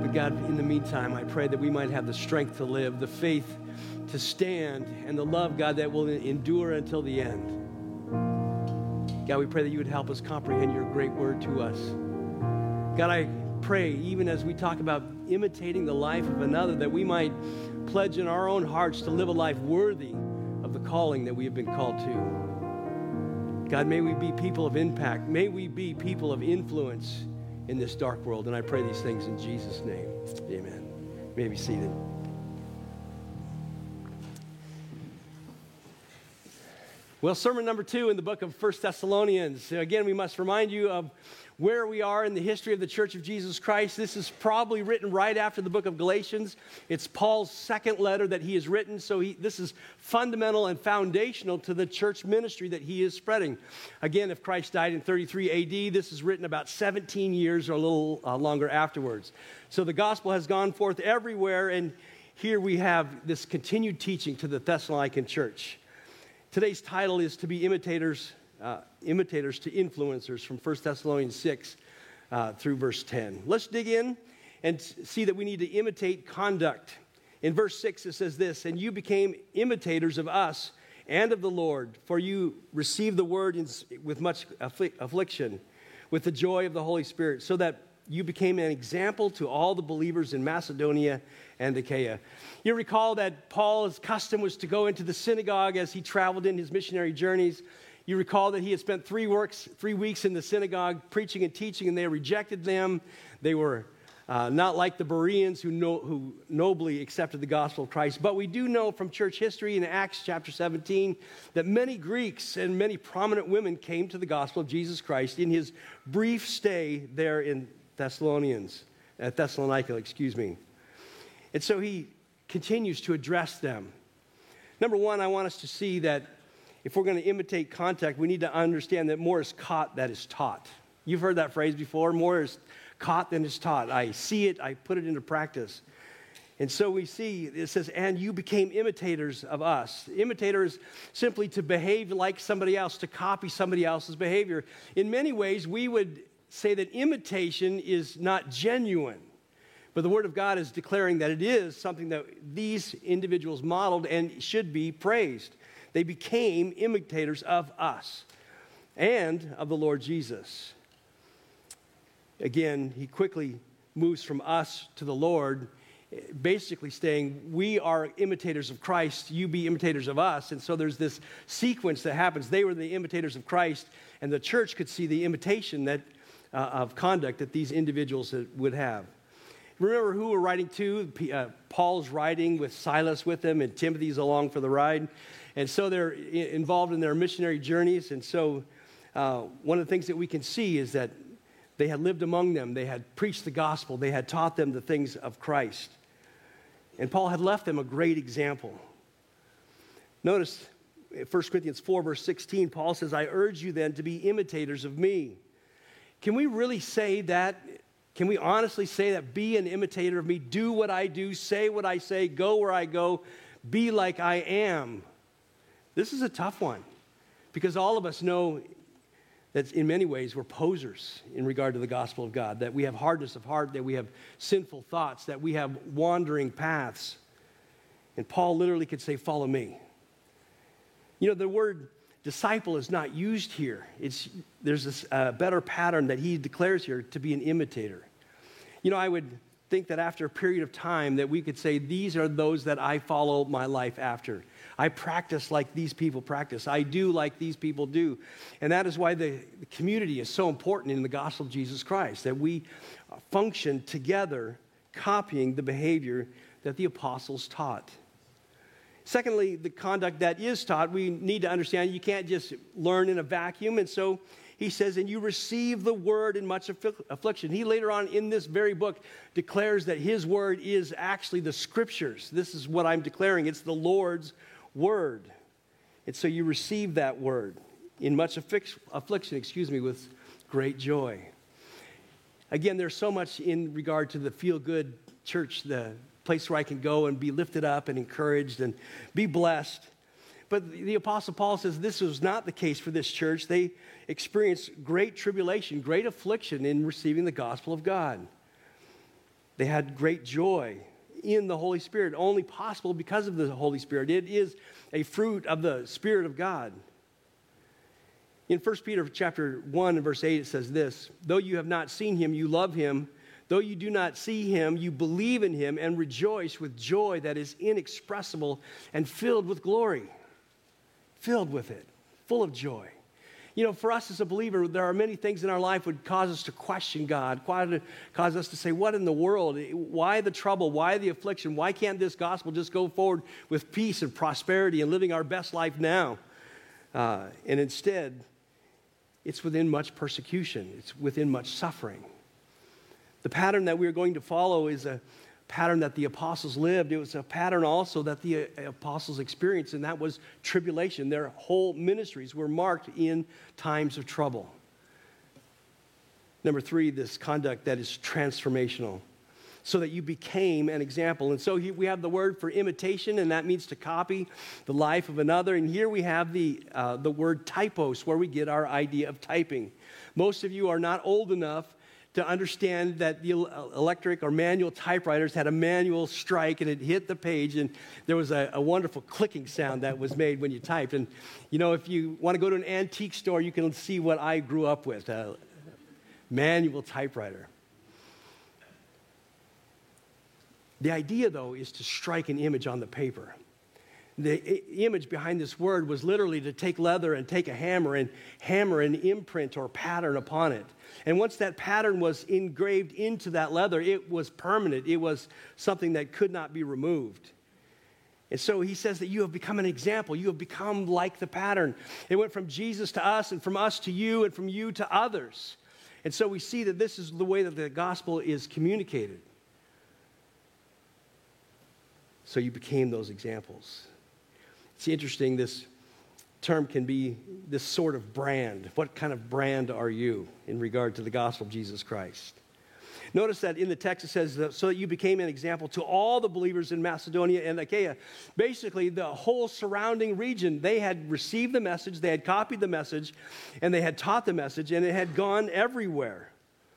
God, in the meantime, I pray that we might have the strength to live, the faith to stand, and the love, God, that will endure until the end. God, we pray that you would help us comprehend your great word to us. God, I pray, even as we talk about imitating the life of another, that we might pledge in our own hearts to live a life worthy of the calling that we have been called to. God, may we be people of impact. May we be people of influence in this dark world. And I pray these things in Jesus' name. Amen. You may be seated. Well, sermon number 2 in the book of 1 Thessalonians. Again, we must remind you of where we are in the history of the Church of Jesus Christ. This is probably written right after the book of Galatians. It's Paul's second letter that he has written, so this is fundamental and foundational to the church ministry that he is spreading. Again, if Christ died in 33 AD, this is written about 17 years or a little longer afterwards. So the gospel has gone forth everywhere, and here we have this continued teaching to the Thessalonican church. Today's title is to be imitators to influencers from 1 Thessalonians 6 through verse 10. Let's dig in and see that we need to imitate conduct. In verse 6 it says this, "And you became imitators of us and of the Lord, for you received the word with much affliction, with the joy of the Holy Spirit, so that you became an example to all the believers in Macedonia and Achaia." You recall that Paul's custom was to go into the synagogue as he traveled in his missionary journeys. You recall that he had spent 3 weeks in the synagogue preaching and teaching, and they rejected them. They were not like the Bereans who nobly accepted the gospel of Christ. But we do know from church history in Acts chapter 17 that many Greeks and many prominent women came to the gospel of Jesus Christ in his brief stay there in Thessalonica. And so he continues to address them. Number one, I want us to see that if we're going to imitate contact, we need to understand that more is caught than is taught. You've heard that phrase before, more is caught than is taught. I see it, I put it into practice. And so we see, it says, "And you became imitators of us." Imitator is simply to behave like somebody else, to copy somebody else's behavior. In many ways, we would say that imitation is not genuine. But the Word of God is declaring that it is something that these individuals modeled and should be praised. They became imitators of us and of the Lord Jesus. Again, he quickly moves from us to the Lord, basically saying, we are imitators of Christ, you be imitators of us. And so there's this sequence that happens. They were the imitators of Christ, and the church could see the imitation of conduct that these individuals would have. Remember who we're writing to? Paul's writing with Silas with them, and Timothy's along for the ride. And so they're involved in their missionary journeys. And so one of the things that we can see is that they had lived among them. They had preached the gospel. They had taught them the things of Christ. And Paul had left them a great example. Notice 1 Corinthians 4, verse 16, Paul says, "I urge you then to be imitators of me." Can we really say that? Can we honestly say that? Be an imitator of me. Do what I do. Say what I say. Go where I go. Be like I am. This is a tough one because all of us know that in many ways we're posers in regard to the gospel of God, that we have hardness of heart, that we have sinful thoughts, that we have wandering paths. And Paul literally could say, "Follow me." You know, the word disciple is not used here. There's this better pattern that he declares here, to be an imitator. You know, I would think that after a period of time that we could say, these are those that I follow my life after. I practice like these people practice. I do like these people do. And that is why the community is so important in the gospel of Jesus Christ, that we function together copying the behavior that the apostles taught. Secondly, the conduct that is taught, we need to understand you can't just learn in a vacuum. And so he says, "And you receive the word in much affliction." He later on in this very book declares that his word is actually the scriptures. This is what I'm declaring. It's the Lord's word. And so you receive that word in much affliction, with great joy. Again, there's so much in regard to the feel-good church, the place where I can go and be lifted up and encouraged and be blessed. But the Apostle Paul says this was not the case for this church. They experienced great tribulation, great affliction in receiving the gospel of God. They had great joy in the Holy Spirit, only possible because of the Holy Spirit. It is a fruit of the Spirit of God. In 1 Peter chapter 1 and verse 8, it says this, though you have not seen him, you love him. Though you do not see him, you believe in him and rejoice with joy that is inexpressible and filled with glory. Filled with it, full of joy. You know, for us as a believer, there are many things in our life that would cause us to question God, cause us to say, what in the world? Why the trouble? Why the affliction? Why can't this gospel just go forward with peace and prosperity and living our best life now? And instead, it's within much persecution. It's within much suffering. The pattern that we're going to follow is a pattern that the apostles lived. It was a pattern also that the apostles experienced, and that was tribulation. Their whole ministries were marked in times of trouble. Number 3, this conduct that is transformational, so that you became an example. And so we have the word for imitation, and that means to copy the life of another. And here we have the word typos, where we get our idea of typing. Most of you are not old enough to understand that the electric or manual typewriters had a manual strike and it hit the page, and there was a wonderful clicking sound that was made when you typed. And, you know, if you want to go to an antique store, you can see what I grew up with, a manual typewriter. The idea, though, is to strike an image on the paper. The image behind this word was literally to take leather and take a hammer and hammer an imprint or pattern upon it. And once that pattern was engraved into that leather, it was permanent. It was something that could not be removed. And so he says that you have become an example. You have become like the pattern. It went from Jesus to us, and from us to you, and from you to others. And so we see that this is the way that the gospel is communicated. So you became those examples. It's interesting, this term can be this sort of brand. What kind of brand are you in regard to the gospel of Jesus Christ? Notice that in the text it says, so that you became an example to all the believers in Macedonia and Achaia. Basically, the whole surrounding region, they had received the message, they had copied the message, and they had taught the message, and it had gone everywhere.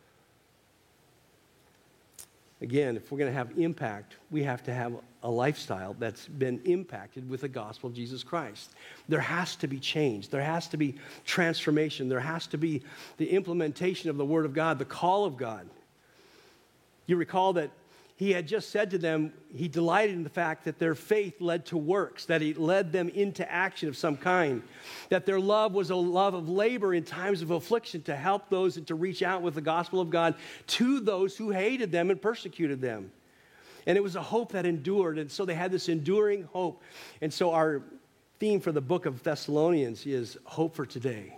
Again, if we're going to have impact, we have to have a lifestyle that's been impacted with the gospel of Jesus Christ. There has to be change. There has to be transformation. There has to be the implementation of the Word of God, the call of God. You recall that he had just said to them, he delighted in the fact that their faith led to works, that it led them into action of some kind, that their love was a love of labor in times of affliction to help those and to reach out with the gospel of God to those who hated them and persecuted them. And it was a hope that endured, and so they had this enduring hope. And so our theme for the book of Thessalonians is hope for today.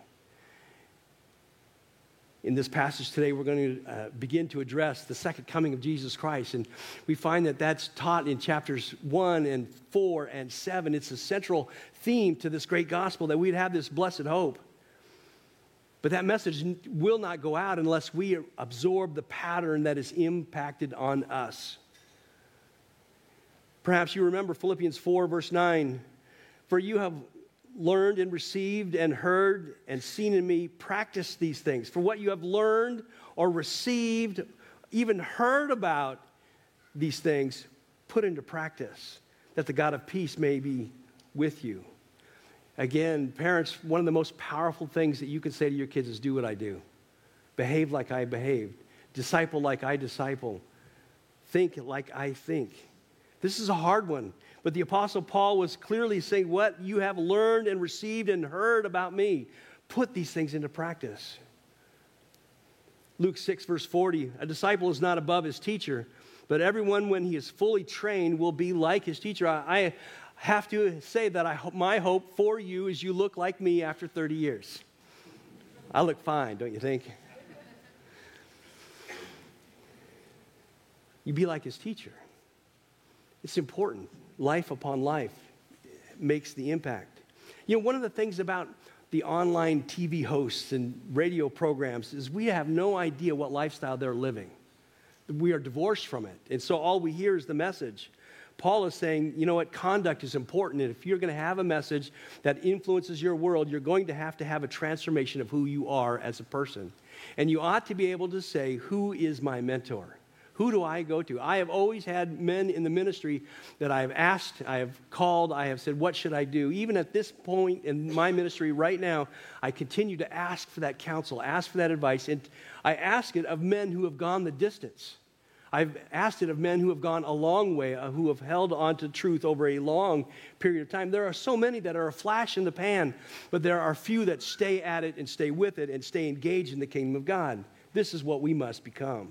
In this passage today, we're going to begin to address the second coming of Jesus Christ. And we find that that's taught in chapters 1 and 4 and 7. It's a central theme to this great gospel, that we'd have this blessed hope. But that message will not go out unless we absorb the pattern that is impacted on us. Perhaps you remember Philippians 4, verse 9. For you have learned and received and heard and seen in me, practice these things. For what you have learned or received, even heard about these things, put into practice, that the God of peace may be with you. Again, parents, one of the most powerful things that you can say to your kids is, do what I do. Behave like I behaved. Disciple like I disciple. Think like I think. This is a hard one. But the Apostle Paul was clearly saying, what you have learned and received and heard about me, put these things into practice. Luke 6, verse 40, a disciple is not above his teacher, but everyone, when he is fully trained, will be like his teacher. I have to say that my hope for you is you look like me after 30 years. I look fine, don't you think? You be like his teacher. It's important. Life upon life makes the impact. You know, one of the things about the online TV hosts and radio programs is we have no idea what lifestyle they're living. We are divorced from it. And so all we hear is the message. Paul is saying, you know what, conduct is important. And if you're going to have a message that influences your world, you're going to have a transformation of who you are as a person. And you ought to be able to say, who is my mentor? Who do I go to? I have always had men in the ministry that I have asked, I have called, I have said, what should I do? Even at this point in my ministry right now, I continue to ask for that counsel, ask for that advice, and I ask it of men who have gone the distance. I've asked it of men who have gone a long way, who have held on to truth over a long period of time. There are so many that are a flash in the pan, but there are few that stay at it and stay with it and stay engaged in the kingdom of God. This is what we must become.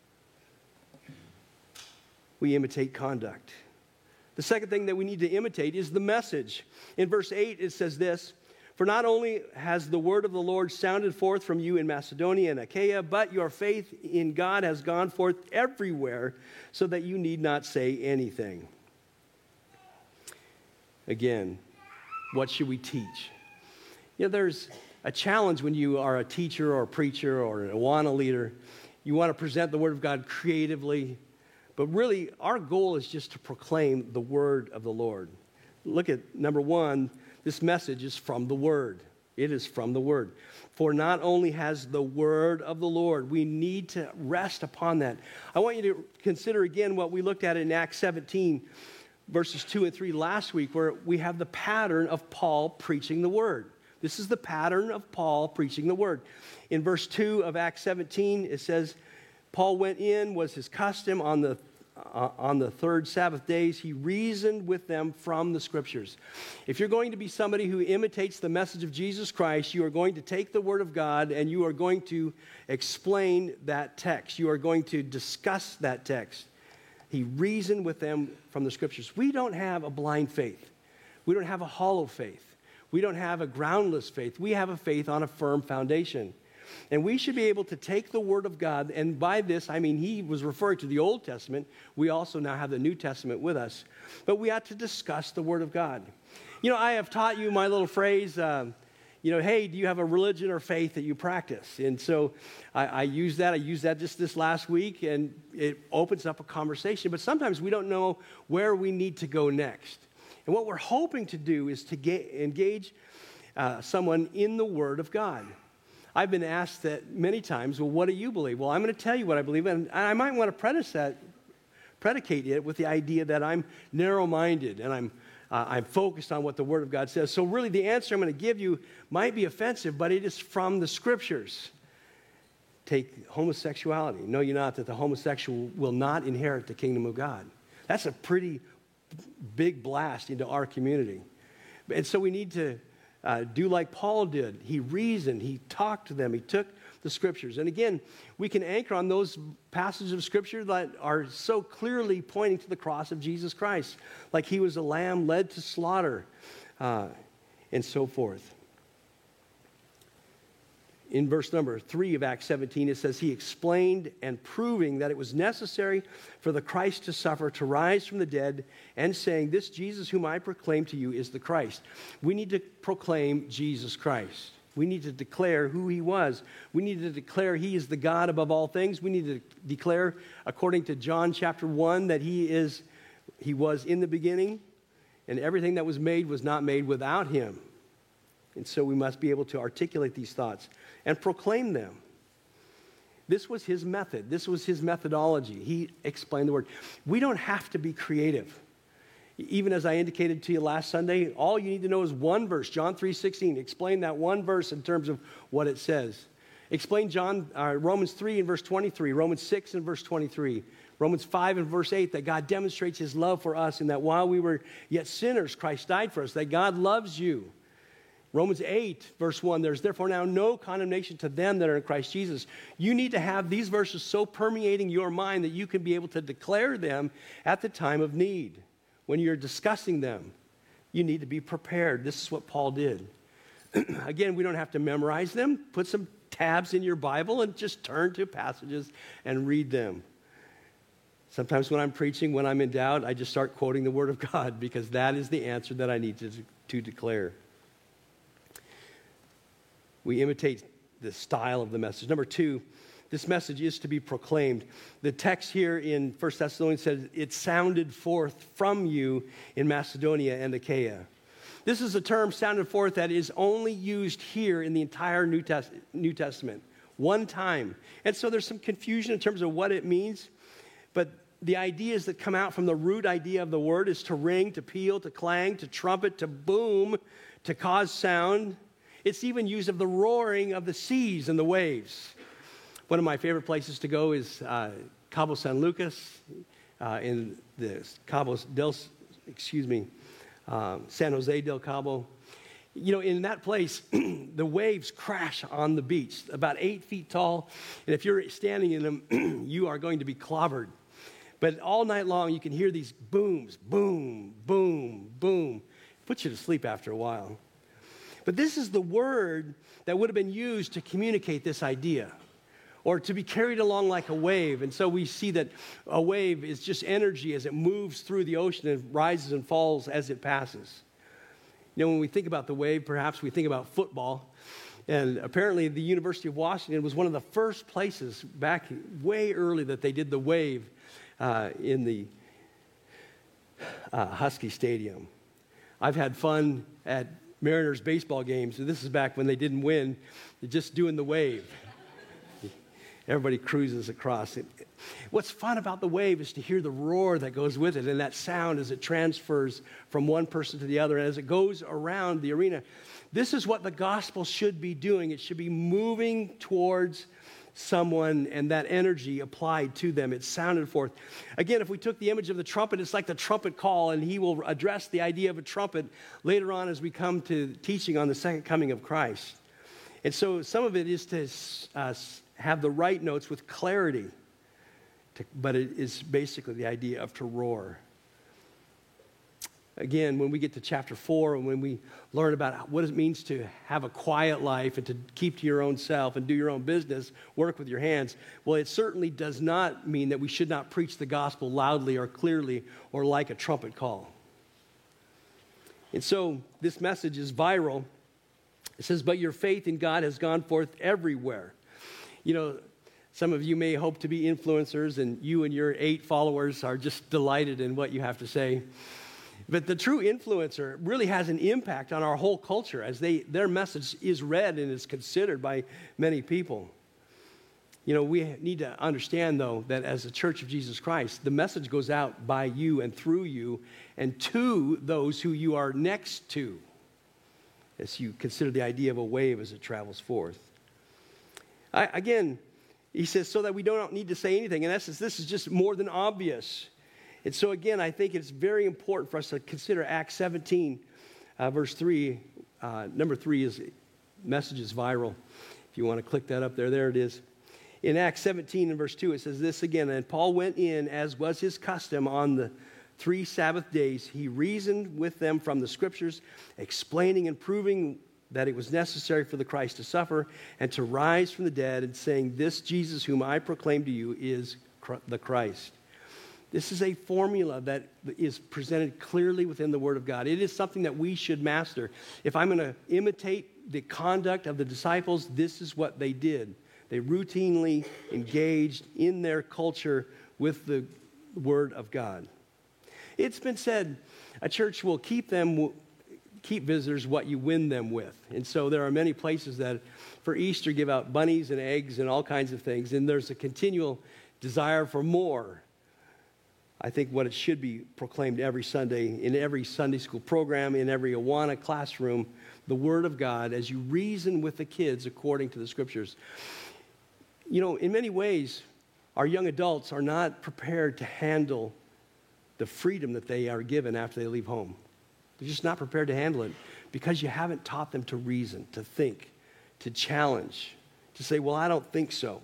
We imitate conduct. The second thing that we need to imitate is the message. In verse 8, it says this, "For not only has the word of the Lord sounded forth from you in Macedonia and Achaia, but your faith in God has gone forth everywhere, so that you need not say anything." Again, what should we teach? You know, there's a challenge when you are a teacher or a preacher or an Awana leader. You want to present the word of God creatively, but really our goal is just to proclaim the word of the Lord. Look at number one. This message is from the Word. It is from the Word. For not only has the Word of the Lord, we need to rest upon that. I want you to consider again what we looked at in Acts 17, verses 2 and 3 last week, where we have the pattern of Paul preaching the Word. This is the pattern of Paul preaching the Word. In verse 2 of Acts 17, it says, Paul went in, was his custom on the third Sabbath days, he reasoned with them from the Scriptures. If you're going to be somebody who imitates the message of Jesus Christ, you are going to take the Word of God and you are going to explain that text. You are going to discuss that text. He reasoned with them from the Scriptures. We don't have a blind faith. We don't have a hollow faith. We don't have a groundless faith. We have a faith on a firm foundation. And we should be able to take the Word of God, and by this, I mean, he was referring to the Old Testament. We also now have the New Testament with us. But we ought to discuss the Word of God. You know, I have taught you my little phrase, hey, do you have a religion or faith that you practice? And so I use that. I used that just this last week, and it opens up a conversation. But sometimes we don't know where we need to go next. And what we're hoping to do is to engage someone in the Word of God. I've been asked that many times, well, what do you believe? Well, I'm going to tell you what I believe, and I might want to predicate it with the idea that I'm narrow-minded and I'm focused on what the Word of God says. So really the answer I'm going to give you might be offensive, but it is from the Scriptures. Take homosexuality. Know ye not that the homosexual will not inherit the kingdom of God? That's a pretty big blast into our community. And so we need to do like Paul did. He reasoned, he talked to them, he took the Scriptures. And again, we can anchor on those passages of Scripture that are so clearly pointing to the cross of Jesus Christ, like he was a lamb led to slaughter, and so forth. In verse number 3 of Acts 17, it says, he explained and proving that it was necessary for the Christ to suffer, to rise from the dead, and saying, this Jesus whom I proclaim to you is the Christ. We need to proclaim Jesus Christ. We need to declare who he was. We need to declare he is the God above all things. We need to declare, according to John chapter 1, that he was in the beginning, and everything that was made was not made without him. And so we must be able to articulate these thoughts and proclaim them. This was his method. This was his methodology. He explained the word. We don't have to be creative. Even as I indicated to you last Sunday, all you need to know is one verse, John 3:16. Explain that one verse in terms of what it says. Explain Romans 3 and verse 23, Romans 6 and verse 23, Romans 5 and verse 8, that God demonstrates his love for us and that while we were yet sinners, Christ died for us, that God loves you. Romans 8, verse 1, there's therefore now no condemnation to them that are in Christ Jesus. You need to have these verses so permeating your mind that you can be able to declare them at the time of need. When you're discussing them, you need to be prepared. This is what Paul did. Again, we don't have to memorize them. Put some tabs in your Bible and just turn to passages and read them. Sometimes when I'm preaching, when I'm in doubt, I just start quoting the Word of God because that is the answer that I need to declare. We imitate the style of the message. Number 2, this message is to be proclaimed. The text here in 1 Thessalonians says, it sounded forth from you in Macedonia and Achaia. This is a term, sounded forth, that is only used here in the entire New Testament. One time. And so there's some confusion in terms of what it means. But the ideas that come out from the root idea of the word is to ring, to peal, to clang, to trumpet, to boom, to cause sound. It's even used of the roaring of the seas and the waves. One of my favorite places to go is Cabo San Lucas in the San Jose del Cabo. You know, in that place, the waves crash on the beach, about 8 feet tall. And if you're standing in them, you are going to be clobbered. But all night long, you can hear these booms, boom, boom, boom. Puts you to sleep after a while. But this is the word that would have been used to communicate this idea, or to be carried along like a wave. And so we see that a wave is just energy as it moves through the ocean and rises and falls as it passes. You know, when we think about the wave, perhaps we think about football. And apparently the University of Washington was one of the first places back way early that they did the wave in the Husky Stadium. I've had fun at Mariners baseball games, and this is back when they didn't win, just doing the wave. Everybody cruises across it. What's fun about the wave is to hear the roar that goes with it and that sound as it transfers from one person to the other and as it goes around the arena. This is what the gospel should be doing. It should be moving towards someone and that energy applied to them. It's sounded forth. Again, if we took the image of the trumpet, it's like the trumpet call, and he will address the idea of a trumpet later on as we come to teaching on the second coming of Christ. And so some of it is to have the right notes with clarity, but it is basically the idea of to roar. Again, when we get to chapter 4 and when we learn about what it means to have a quiet life and to keep to your own self and do your own business, work with your hands, well, it certainly does not mean that we should not preach the gospel loudly or clearly or like a trumpet call. And so this message is viral. It says, but your faith in God has gone forth everywhere. You know, some of you may hope to be influencers, and you and your 8 followers are just delighted in what you have to say. But the true influencer really has an impact on our whole culture as their message is read and is considered by many people. You know, we need to understand, though, that as a church of Jesus Christ, the message goes out by you and through you and to those who you are next to, as you consider the idea of a wave as it travels forth. Again, he says, so that we don't need to say anything. In essence, this is just more than obvious. And so again, I think it's very important for us to consider Acts 17, verse 3. Number 3 is message is viral. If you want to click that up there it is. In Acts 17 and verse 2, it says this again, and Paul went in, as was his custom, on the 3 Sabbath days. He reasoned with them from the Scriptures, explaining and proving that it was necessary for the Christ to suffer and to rise from the dead, and saying, this Jesus whom I proclaim to you is the Christ. This is a formula that is presented clearly within the Word of God. It is something that we should master. If I'm going to imitate the conduct of the disciples, this is what they did. They routinely engaged in their culture with the Word of God. It's been said a church will keep visitors what you win them with. And so there are many places that for Easter give out bunnies and eggs and all kinds of things, and there's a continual desire for more. I think what it should be proclaimed every Sunday, in every Sunday school program, in every Awana classroom, the Word of God as you reason with the kids according to the Scriptures. You know, in many ways, our young adults are not prepared to handle the freedom that they are given after they leave home. They're just not prepared to handle it because you haven't taught them to reason, to think, to challenge, to say, well, I don't think so.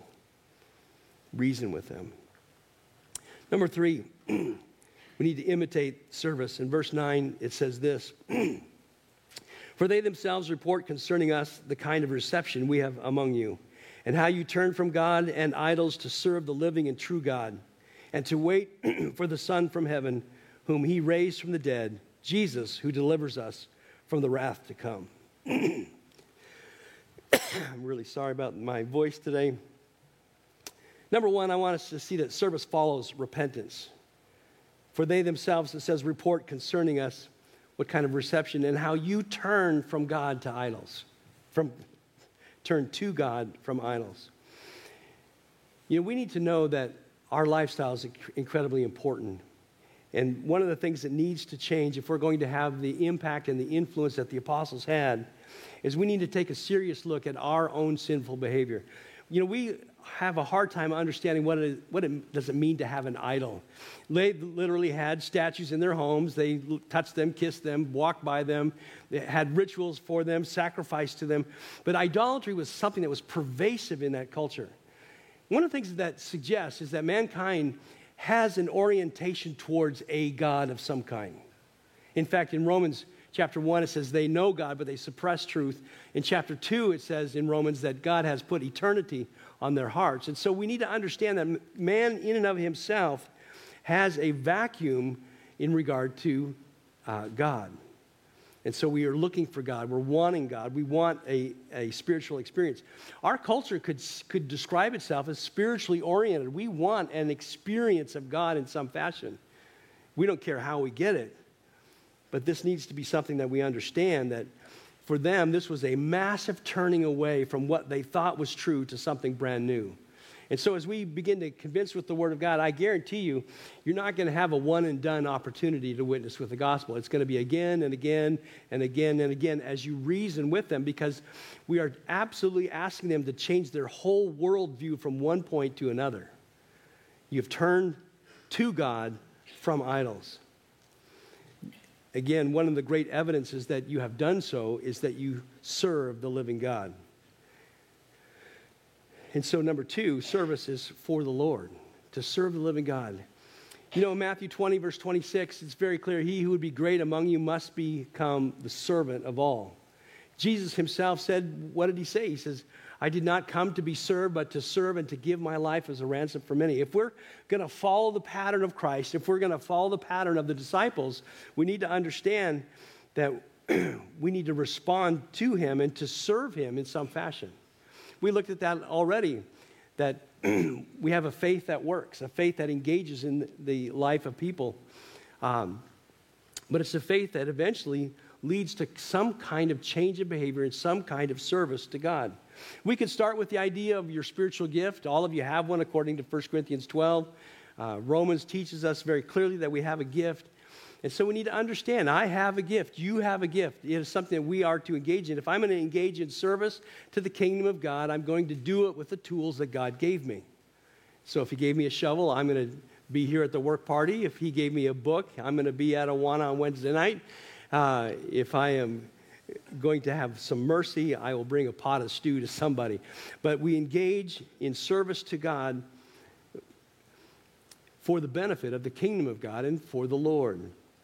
Reason with them. Number 3, we need to imitate service. In verse 9, it says this, for they themselves report concerning us the kind of reception we have among you, and how you turn from God and idols to serve the living and true God, and to wait for the Son from heaven, whom he raised from the dead, Jesus, who delivers us from the wrath to come. I'm really sorry about my voice today. Number 1, I want us to see that service follows repentance. For they themselves, it says, report concerning us what kind of reception and how you turn from God to idols. Turn to God from idols. You know, we need to know that our lifestyle is incredibly important. And one of the things that needs to change if we're going to have the impact and the influence that the apostles had is we need to take a serious look at our own sinful behavior. You know, we have a hard time understanding what it does it mean to have an idol. They literally had statues in their homes. They touched them, kissed them, walked by them. They had rituals for them, sacrificed to them. But idolatry was something that was pervasive in that culture. One of the things that suggests is that mankind has an orientation towards a God of some kind. In fact, in Romans chapter 1, it says they know God, but they suppress truth. In chapter 2, it says in Romans that God has put eternity on their hearts. And so we need to understand that man in and of himself has a vacuum in regard to God. And so we are looking for God. We're wanting God. We want a spiritual experience. Our culture could describe itself as spiritually oriented. We want an experience of God in some fashion. We don't care how we get it. But this needs to be something that we understand that for them, this was a massive turning away from what they thought was true to something brand new. And so as we begin to convince with the Word of God, I guarantee you, you're not going to have a one-and-done opportunity to witness with the gospel. It's going to be again and again and again and again as you reason with them, because we are absolutely asking them to change their whole worldview from one point to another. You've turned to God from idols. Again, one of the great evidences that you have done so is that you serve the living God. And so number 2, service is for the Lord, to serve the living God. You know, in Matthew 20, verse 26, it's very clear, he who would be great among you must become the servant of all. Jesus himself said, what did he say? He says, I did not come to be served, but to serve and to give my life as a ransom for many. If we're going to follow the pattern of Christ, if we're going to follow the pattern of the disciples, we need to understand that we need to respond to him and to serve him in some fashion. We looked at that already, that we have a faith that works, a faith that engages in the life of people. But it's a faith that eventually leads to some kind of change of behavior and some kind of service to God. We could start with the idea of your spiritual gift. All of you have one according to 1 Corinthians 12. Romans teaches us very clearly that we have a gift. And so we need to understand, I have a gift, you have a gift. It is something that we are to engage in. If I'm going to engage in service to the kingdom of God, I'm going to do it with the tools that God gave me. So if he gave me a shovel, I'm going to be here at the work party. If he gave me a book, I'm going to be at Awana on Wednesday night. If I am going to have some mercy, I will bring a pot of stew to somebody. But we engage in service to God for the benefit of the kingdom of God and for the Lord.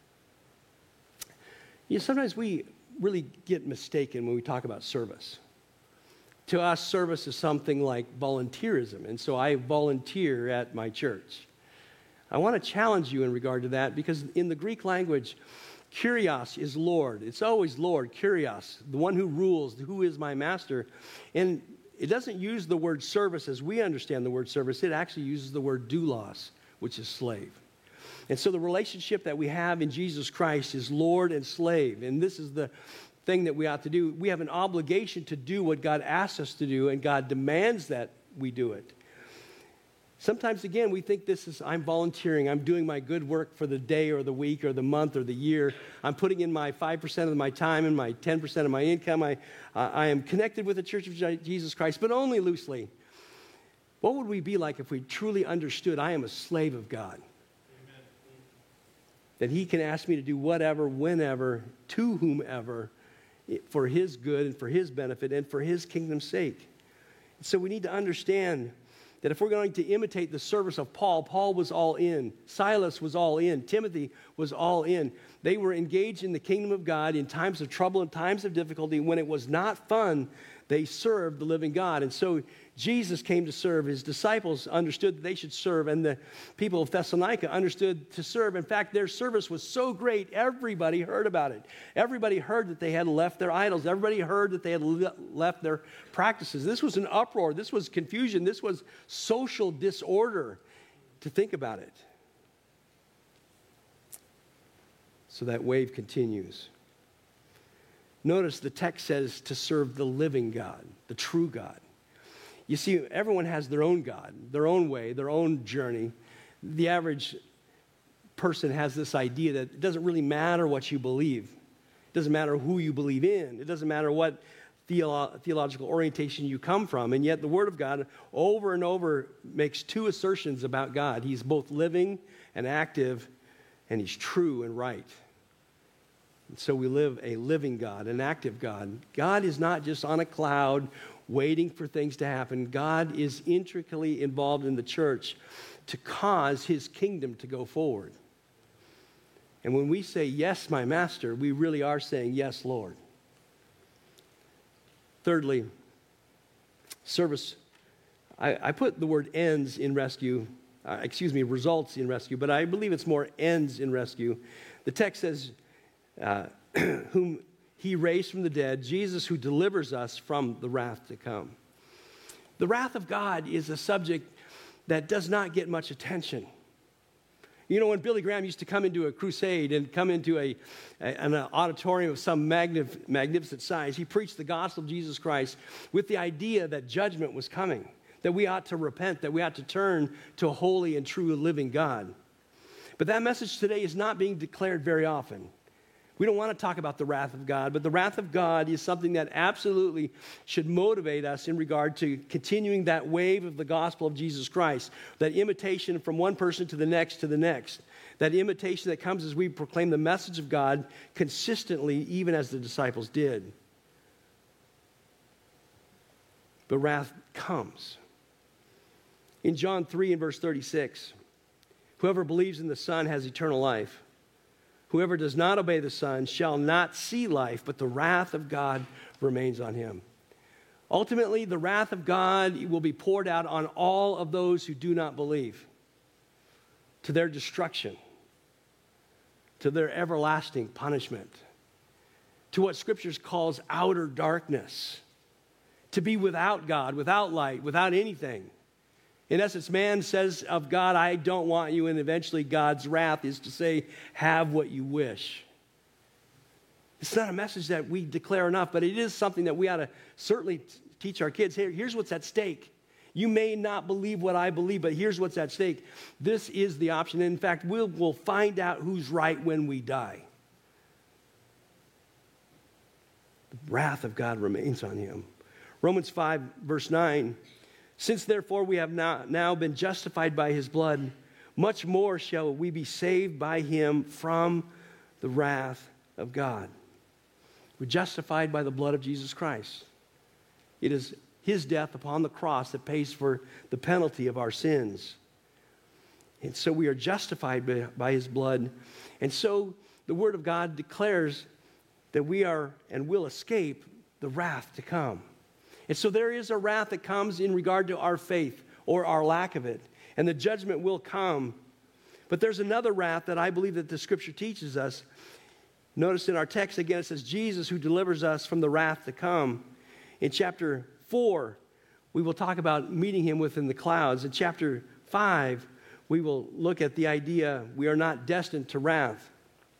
You know, sometimes we really get mistaken when we talk about service. To us, service is something like volunteerism, and so I volunteer at my church. I want to challenge you in regard to that, because in the Greek language, Kyrios is Lord. It's always Lord, Kyrios, the one who rules, who is my master. And it doesn't use the word service as we understand the word service. It actually uses the word doulos, which is slave. And so the relationship that we have in Jesus Christ is Lord and slave. And this is the thing that we ought to do. We have an obligation to do what God asks us to do, and God demands that we do it. Sometimes, again, we think this is, I'm volunteering. I'm doing my good work for the day or the week or the month or the year. I'm putting in my 5% of my time and my 10% of my income. I am connected with the Church of Jesus Christ, but only loosely. What would we be like if we truly understood I am a slave of God? Amen. That he can ask me to do whatever, whenever, to whomever, for his good and for his benefit and for his kingdom's sake. So we need to understand that if we're going to imitate the service of Paul, Paul was all in. Silas was all in. Timothy was all in. They were engaged in the kingdom of God in times of trouble and times of difficulty. When it was not fun, they served the living God. And so Jesus came to serve. His disciples understood that they should serve, and the people of Thessalonica understood to serve. In fact, their service was so great, everybody heard about it. Everybody heard that they had left their idols. Everybody heard that they had left their practices. This was an uproar. This was confusion. This was social disorder, to think about it. So that wave continues. Notice the text says to serve the living God, the true God. You see, everyone has their own God, their own way, their own journey. The average person has this idea that it doesn't really matter what you believe. It doesn't matter who you believe in. It doesn't matter what theological orientation you come from. And yet the Word of God over and over makes two assertions about God. He's both living and active, and He's true and right. And so we live a living God, an active God. God is not just on a cloud waiting for things to happen. God is intricately involved in the church to cause His kingdom to go forward. And when we say, yes, my master, we really are saying, yes, Lord. Thirdly, service. I put the word ends in rescue, results in rescue, but I believe it's more ends in rescue. The text says, whom He raised from the dead, Jesus who delivers us from the wrath to come. The wrath of God is a subject that does not get much attention. You know, when Billy Graham used to come into a crusade and come into an auditorium of some magnificent size, he preached the gospel of Jesus Christ with the idea that judgment was coming, that we ought to repent, that we ought to turn to a holy and true living God. But that message today is not being declared very often. We don't want to talk about the wrath of God, but the wrath of God is something that absolutely should motivate us in regard to continuing that wave of the gospel of Jesus Christ, that imitation from one person to the next, that imitation that comes as we proclaim the message of God consistently, even as the disciples did. But wrath comes. In John 3 and verse 36, whoever believes in the Son has eternal life. Whoever does not obey the Son shall not see life, but the wrath of God remains on him. Ultimately, the wrath of God will be poured out on all of those who do not believe, to their destruction, to their everlasting punishment, to what Scriptures calls outer darkness, to be without God, without light, without anything. In essence, man says of God, I don't want you, and eventually God's wrath is to say, have what you wish. It's not a message that we declare enough, but it is something that we ought to certainly teach our kids. Here's what's at stake. You may not believe what I believe, but here's what's at stake. This is the option. In fact, we'll find out who's right when we die. The wrath of God remains on him. Romans 5, verse 9, since therefore we have now been justified by his blood, much more shall we be saved by him from the wrath of God. We're justified by the blood of Jesus Christ. It is his death upon the cross that pays for the penalty of our sins. And so we are justified by his blood. And so the Word of God declares that we are and will escape the wrath to come. And so there is a wrath that comes in regard to our faith or our lack of it. And the judgment will come. But there's another wrath that I believe that the Scripture teaches us. Notice in our text again, it says, Jesus who delivers us from the wrath to come. In chapter 4, we will talk about meeting him within the clouds. In chapter 5, we will look at the idea we are not destined to wrath.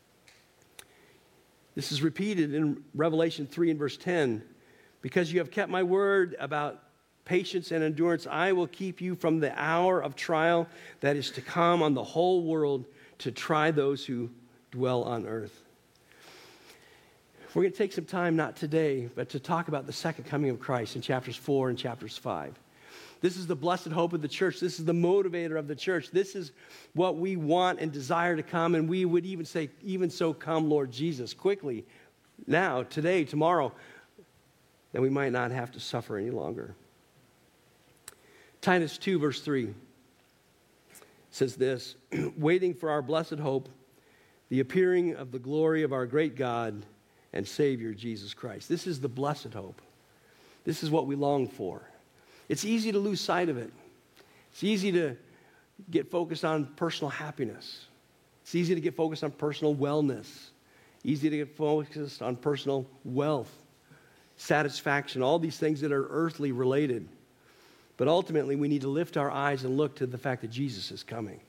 This is repeated in Revelation 3 and verse 10. Because you have kept my word about patience and endurance, I will keep you from the hour of trial that is to come on the whole world to try those who dwell on earth. We're going to take some time, not today, but to talk about the second coming of Christ in chapters 4 and chapters 5. This is the blessed hope of the church. This is the motivator of the church. This is what we want and desire to come, and we would even say, even so come, Lord Jesus, quickly, now, today, tomorrow, that we might not have to suffer any longer. Titus 2, verse 3 says this, waiting for our blessed hope, the appearing of the glory of our great God and Savior, Jesus Christ. This is the blessed hope. This is what we long for. It's easy to lose sight of it. It's easy to get focused on personal happiness. It's easy to get focused on personal wellness. Easy to get focused on personal wealth, satisfaction, all these things that are earthly related. But ultimately, we need to lift our eyes and look to the fact that Jesus is coming.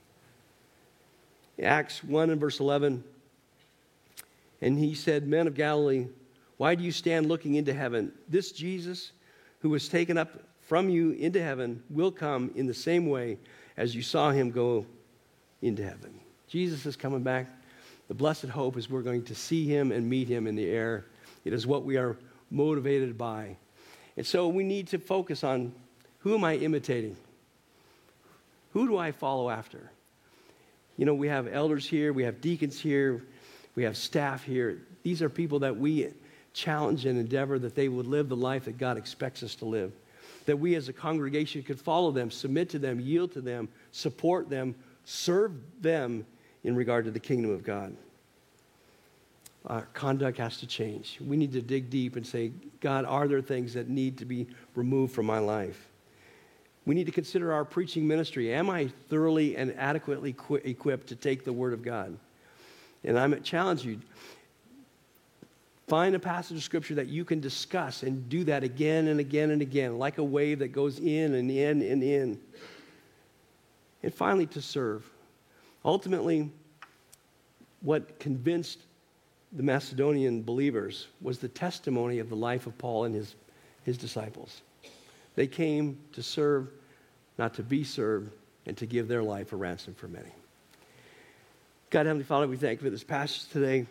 Acts 1 and verse 11, and he said, men of Galilee, why do you stand looking into heaven? This Jesus who was taken up from you into heaven will come in the same way as you saw him go into heaven. Jesus is coming back. The blessed hope is we're going to see him and meet him in the air. It is what we are motivated by. And so we need to focus on, who am I imitating? Who do I follow after? You know, we have elders here, we have deacons here, we have staff here. These are people that we challenge and endeavor that they would live the life that God expects us to live. That we as a congregation could follow them, submit to them, yield to them, support them, serve them in regard to the kingdom of God. Our conduct has to change. We need to dig deep and say, God, are there things that need to be removed from my life? We need to consider our preaching ministry. Am I thoroughly and adequately equipped to take the word of God? And I'm challenge you. Find a passage of Scripture that you can discuss and do that again and again and again, like a wave that goes in and in and in. And finally, to serve. Ultimately, what convinced the Macedonian believers was the testimony of the life of Paul and his disciples. They came to serve, not to be served, and to give their life a ransom for many. God, Heavenly Father, we thank you for this passage today.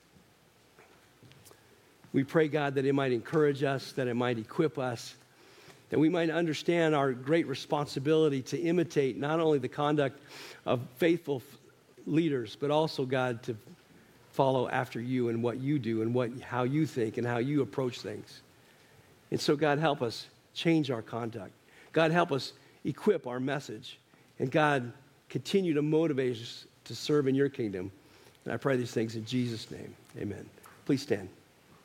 We pray, God, that it might encourage us, that it might equip us, that we might understand our great responsibility to imitate not only the conduct of faithful leaders, but also, God, to follow after you and what you do and how you think and how you approach things. And so, God, help us change our conduct. God, help us equip our message. And God, continue to motivate us to serve in your kingdom. And I pray these things in Jesus' name. Amen. Please stand.